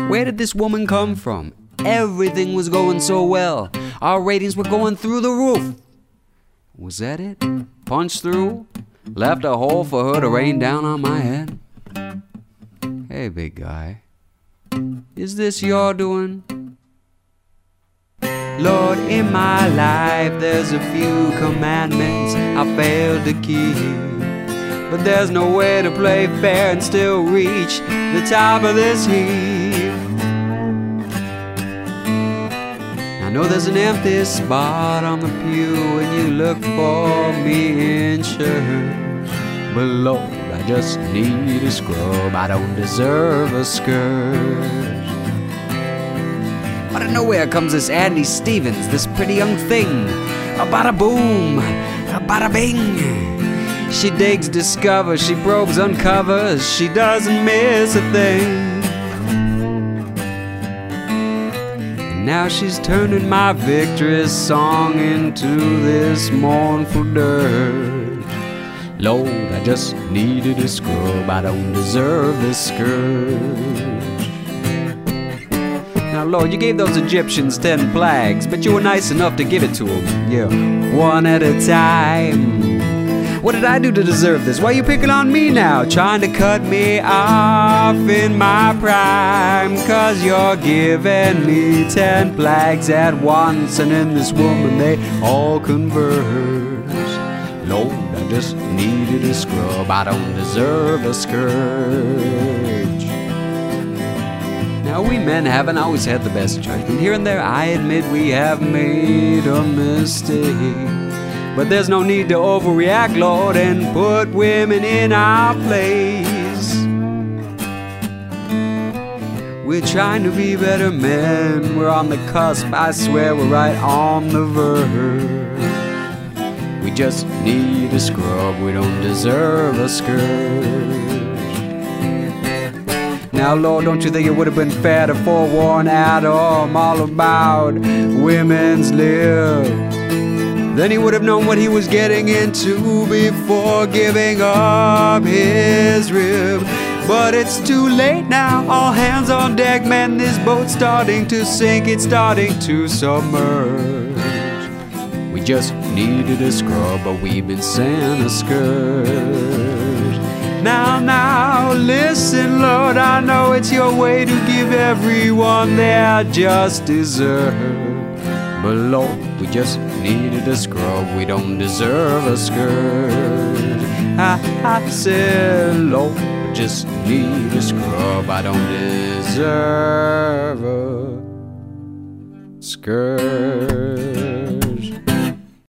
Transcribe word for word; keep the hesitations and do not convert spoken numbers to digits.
Where did this woman come from? Everything was going so well. Our ratings were going through the roof. Was that it? Punched through? Left a hole for her to rain down on my head? Hey, big guy. Is this your doing? Lord, in my life there's a few commandments I failed to keep, but there's no way to play fair and still reach the top of this heap. I know there's an empty spot on the pew when you look for me in church, but Lord, I just need a scrub. I don't deserve a skirt. Out of nowhere comes this Andy Stevens, this pretty young thing. A bada boom, a bada bing. She digs, discovers, she probes, uncovers, she doesn't miss a thing. And now she's turning my victory song into this mournful dirge. Lord, I just needed a scrub, I don't deserve this scourge. Now, Lord, you gave those Egyptians ten plagues, but you were nice enough to give it to them, yeah, one at a time. What did I do to deserve this? Why are you picking on me now, trying to cut me off in my prime? Cause you're giving me ten plagues at once, and in this woman they all converge. Lord, I just needed a scrub, I don't deserve a scourge. Now, we men haven't always had the best judgment. Here and there, I admit we have made a mistake. But there's no need to overreact, Lord, and put women in our place. We're trying to be better men. We're on the cusp, I swear we're right on the verge. We just need a scrub, we don't deserve a scourge. Now, Lord, don't you think it would have been fair to forewarn Adam all about women's lib? Then he would have known what he was getting into before giving up his rib. But it's too late now, all hands on deck, man, this boat's starting to sink, it's starting to submerge. We just needed a scrub, but we've been sent a scourge. Now, now, listen, Lord, I know it's your way to give everyone their just desert. But Lord, we just needed a scrub, we don't deserve a scourge. I, I said, Lord, I just need a scrub, I don't deserve a scourge.